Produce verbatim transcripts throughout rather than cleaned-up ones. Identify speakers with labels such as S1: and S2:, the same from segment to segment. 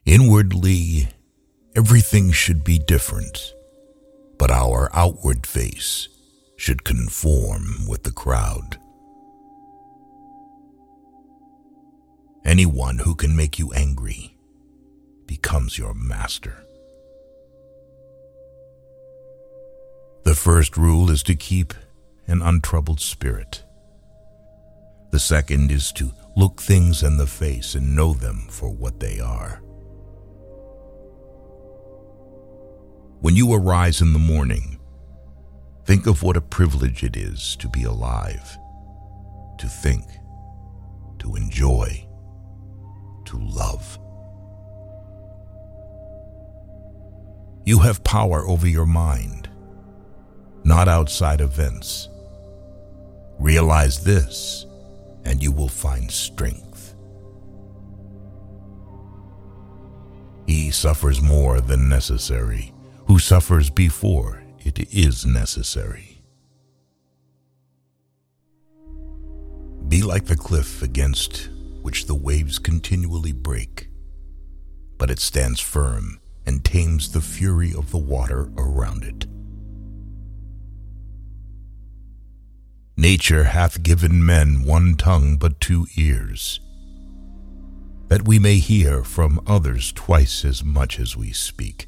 S1: Inwardly, everything should be different, but our outward face should conform with the crowd. Anyone who can make you angry becomes your master. The first rule is to keep an untroubled spirit. The second is to look things in the face and know them for what they are. When you arise in the morning, think of what a privilege it is to be alive, to think, to enjoy, to love. You have power over your mind, not outside events. Realize this, and you will find strength. He suffers more than necessary, who suffers before it is necessary. Be like the cliff against which the waves continually break, but it stands firm and tames the fury of the water around it. Nature hath given men one tongue but two ears, that we may hear from others twice as much as we speak.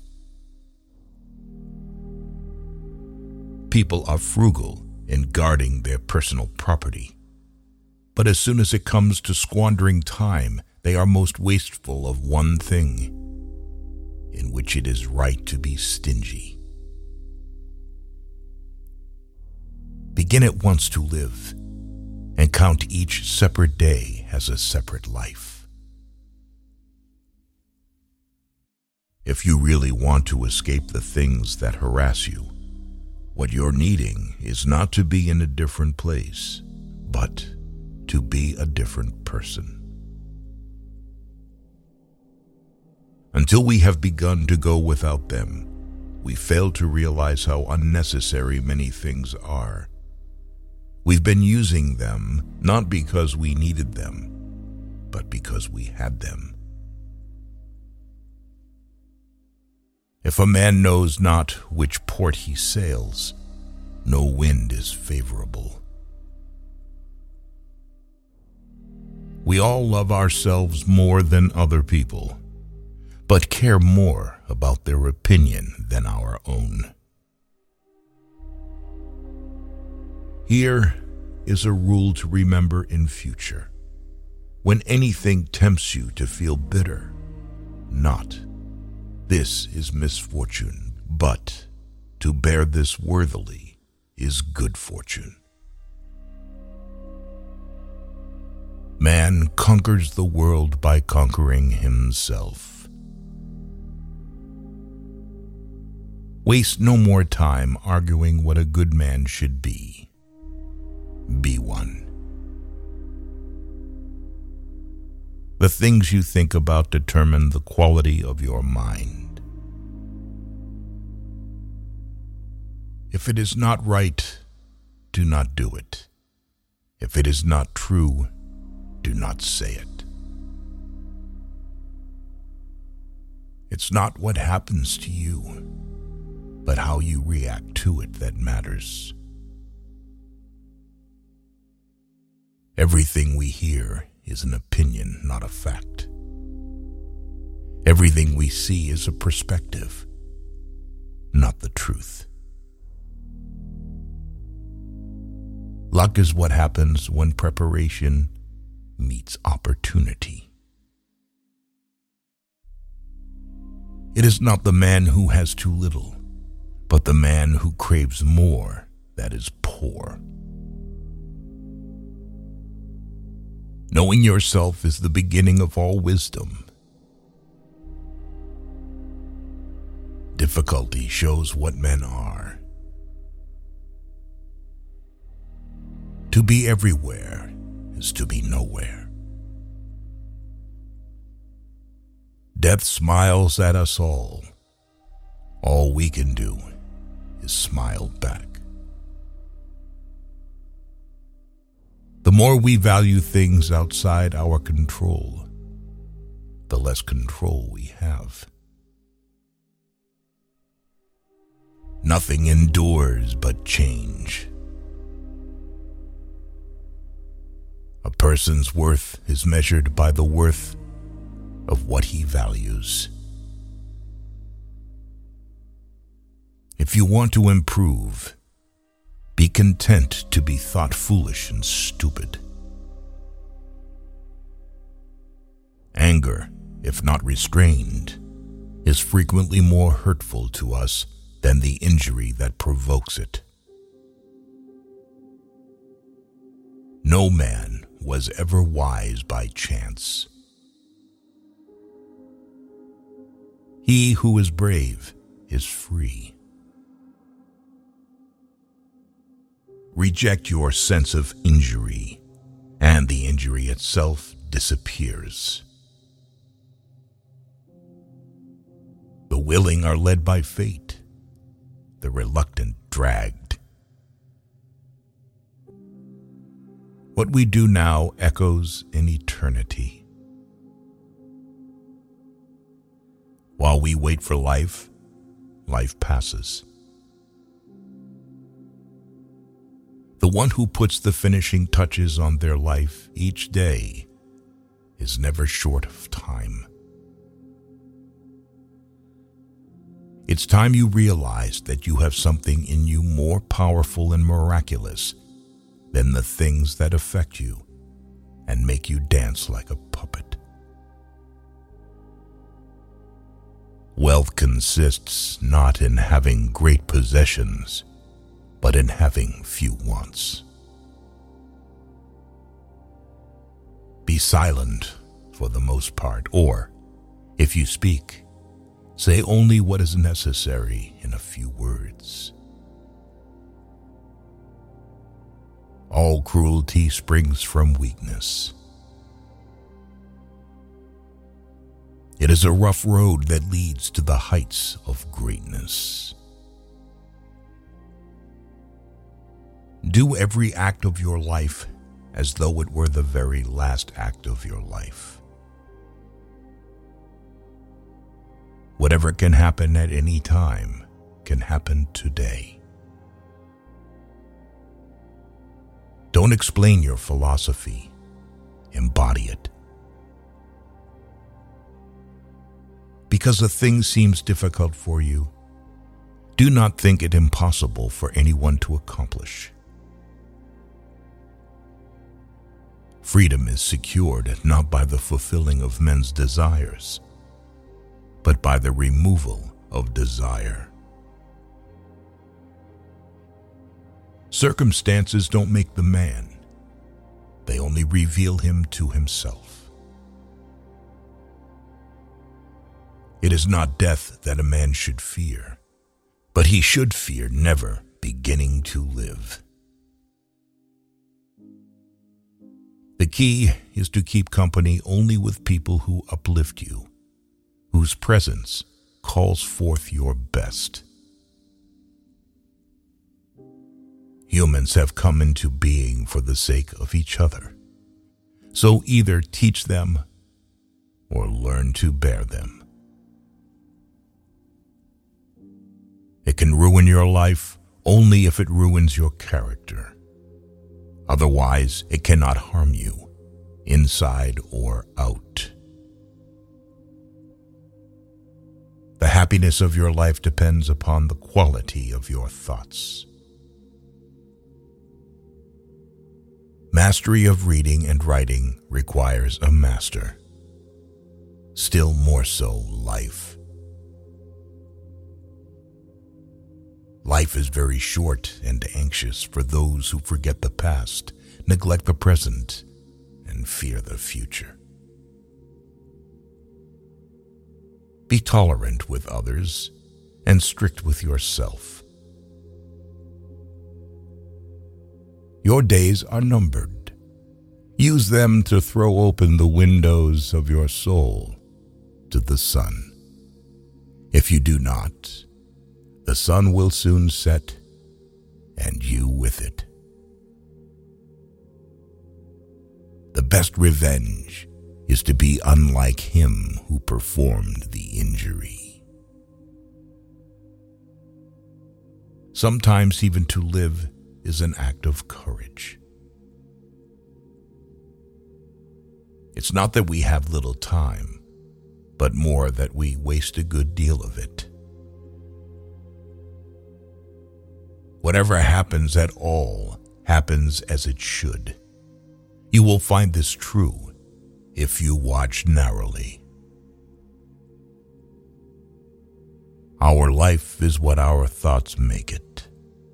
S1: People are frugal in guarding their personal property, but as soon as it comes to squandering time, they are most wasteful of one thing, in which it is right to be stingy. Begin at once to live, and count each separate day as a separate life. If you really want to escape the things that harass you, what you're needing is not to be in a different place, but to be a different person. Until we have begun to go without them, we fail to realize how unnecessary many things are. We've been using them not because we needed them, but because we had them. If a man knows not which port he sails, no wind is favorable. We all love ourselves more than other people, but care more about their opinion than our own. Here is a rule to remember in future. When anything tempts you to feel bitter, not, "This is misfortune," but, "To bear this worthily is good fortune." Man conquers the world by conquering himself. Waste no more time arguing what a good man should be. Be one. The things you think about determine the quality of your mind. If it is not right, do not do it. If it is not true, do not say it. It's not what happens to you, but how you react to it that matters. Everything we hear is an opinion, not a fact. Everything we see is a perspective, not the truth. Luck is what happens when preparation meets opportunity. It is not the man who has too little, but the man who craves more that is poor. Knowing yourself is the beginning of all wisdom. Difficulty shows what men are. To be everywhere is to be nowhere. Death smiles at us all. All we can do is smile back. The more we value things outside our control, the less control we have. Nothing endures but change. A person's worth is measured by the worth of what he values. If you want to improve, be content to be thought foolish and stupid. Anger, if not restrained, is frequently more hurtful to us than the injury that provokes it. No man was ever wise by chance. He who is brave is free. Reject your sense of injury, and the injury itself disappears. The willing are led by fate, the reluctant dragged. What we do now echoes in eternity. While we wait for life, life passes. The one who puts the finishing touches on their life each day is never short of time. It's time you realize that you have something in you more powerful and miraculous than the things that affect you and make you dance like a puppet. Wealth consists not in having great possessions, but in having few wants. Be silent for the most part, or, if you speak, say only what is necessary in a few words. All cruelty springs from weakness. It is a rough road that leads to the heights of greatness. Do every act of your life as though it were the very last act of your life. Whatever can happen at any time can happen today. Don't explain your philosophy, embody it. Because a thing seems difficult for you, do not think it impossible for anyone to accomplish. Freedom is secured not by the fulfilling of men's desires, but by the removal of desire. Circumstances don't make the man. They only reveal him to himself. It is not death that a man should fear, but he should fear never beginning to live. The key is to keep company only with people who uplift you, whose presence calls forth your best. Humans have come into being for the sake of each other, so either teach them or learn to bear them. It can ruin your life only if it ruins your character. Otherwise, it cannot harm you, inside or out. The happiness of your life depends upon the quality of your thoughts. Mastery of reading and writing requires a master. Still more so, life. Life is very short and anxious for those who forget the past, neglect the present, and fear the future. Be tolerant with others and strict with yourself. Your days are numbered. Use them to throw open the windows of your soul to the sun. If you do not, the sun will soon set, and you with it. The best revenge is to be unlike him who performed the injury. Sometimes even to live is an act of courage. It's not that we have little time, but more that we waste a good deal of it. Whatever happens at all happens as it should. You will find this true if you watch narrowly. Our life is what our thoughts make it.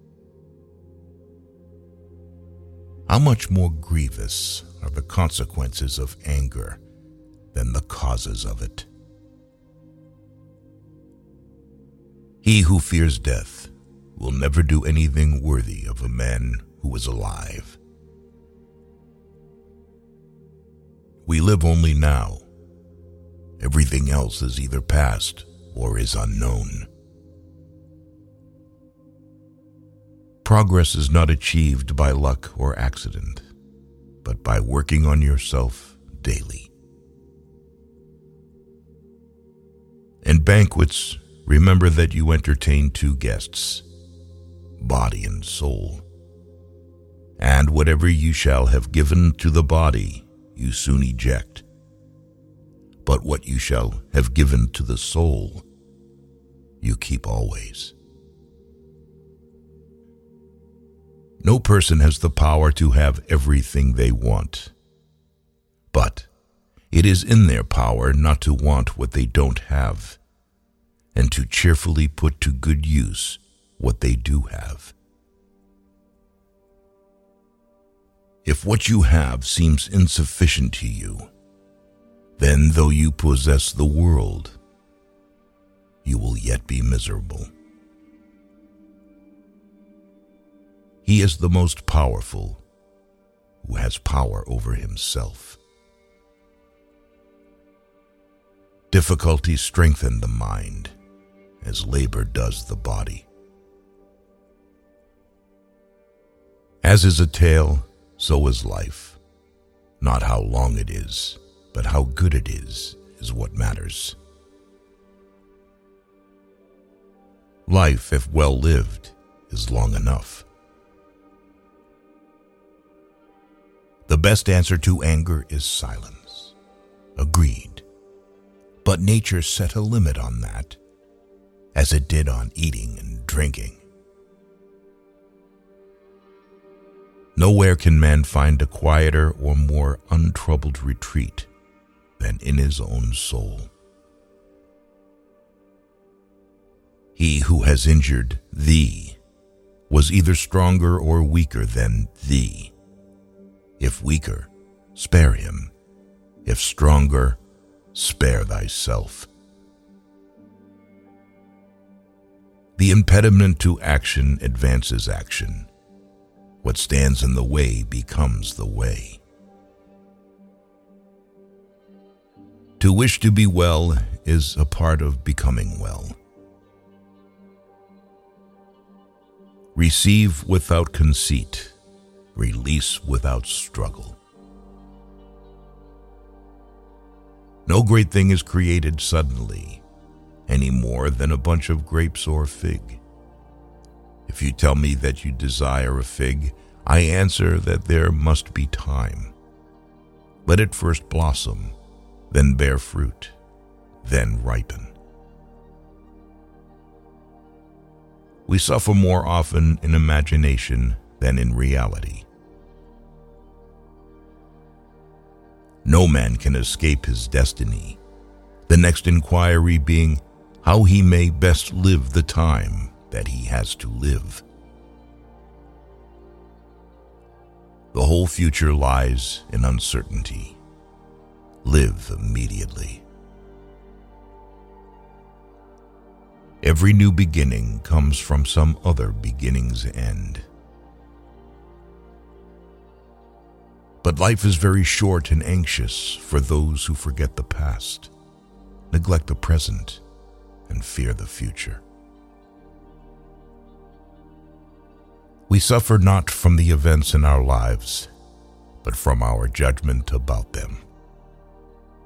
S1: How much more grievous are the consequences of anger than the causes of it? He who fears death will never do anything worthy of a man who is alive. We live only now. Everything else is either past or is unknown. Progress is not achieved by luck or accident, but by working on yourself daily. In banquets, remember that you entertain two guests, body and soul. And whatever you shall have given to the body, you soon eject. But what you shall have given to the soul, you keep always. No person has the power to have everything they want, but it is in their power not to want what they don't have, and to cheerfully put to good use what they do have. If what you have seems insufficient to you, then though you possess the world, you will yet be miserable. He is the most powerful who has power over himself. Difficulties strengthen the mind as labor does the body. As is a tale, so is life. Not how long it is, but how good it is, is what matters. Life, if well lived, is long enough. The best answer to anger is silence. Agreed. But nature set a limit on that, as it did on eating and drinking. Nowhere can man find a quieter or more untroubled retreat than in his own soul. He who has injured thee was either stronger or weaker than thee. If weaker, spare him. If stronger, spare thyself. The impediment to action advances action. What stands in the way becomes the way. To wish to be well is a part of becoming well. Receive without conceit. Release without struggle. No great thing is created suddenly, any more than a bunch of grapes or fig. If you tell me that you desire a fig, I answer that there must be time. Let it first blossom, then bear fruit, then ripen. We suffer more often in imagination than in reality. No man can escape his destiny, the next inquiry being how he may best live the time that he has to live. The whole future lies in uncertainty. Live immediately. Every new beginning comes from some other beginning's end. But life is very short and anxious for those who forget the past, neglect the present, and fear the future. We suffer not from the events in our lives, but from our judgment about them.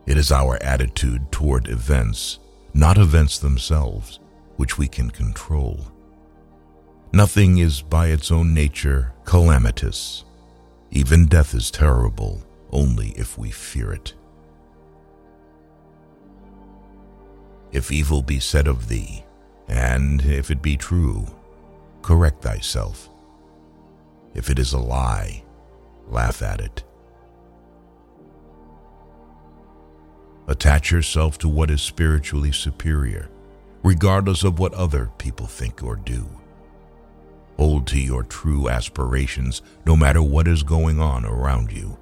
S1: It is our attitude toward events, not events themselves, which we can control. Nothing is by its own nature calamitous. Even death is terrible only if we fear it. If evil be said of thee, and if it be true, correct thyself. If it is a lie, laugh at it. Attach yourself to what is spiritually superior, regardless of what other people think or do. Hold to your true aspirations no matter what is going on around you.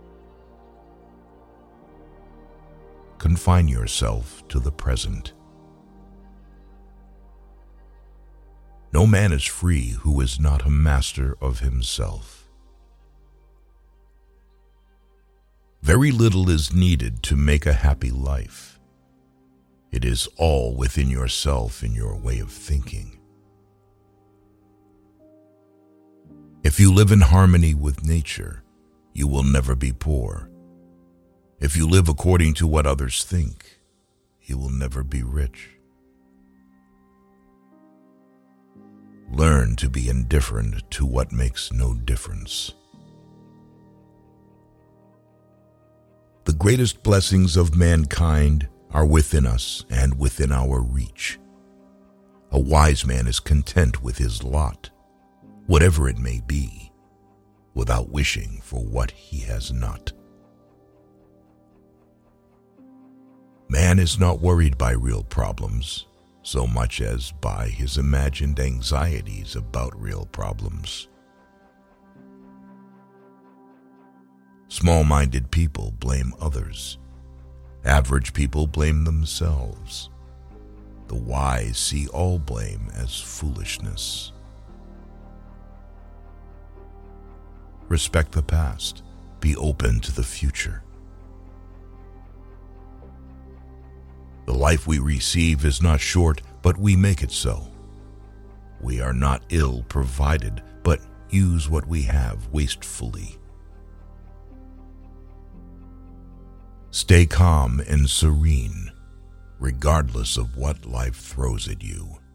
S1: Confine yourself to the present. No man is free who is not a master of himself. Very little is needed to make a happy life. It is all within yourself in your way of thinking. If you live in harmony with nature, you will never be poor. If you live according to what others think, you will never be rich. Learn to be indifferent to what makes no difference. The greatest blessings of mankind are within us and within our reach. A wise man is content with his lot, whatever it may be, without wishing for what he has not. Man is not worried by real problems so much as by his imagined anxieties about real problems. Small-minded people blame others. Average people blame themselves. The wise see all blame as foolishness. Respect the past. Be open to the future. The life we receive is not short, but we make it so. We are not ill provided, but use what we have wastefully. Stay calm and serene, regardless of what life throws at you.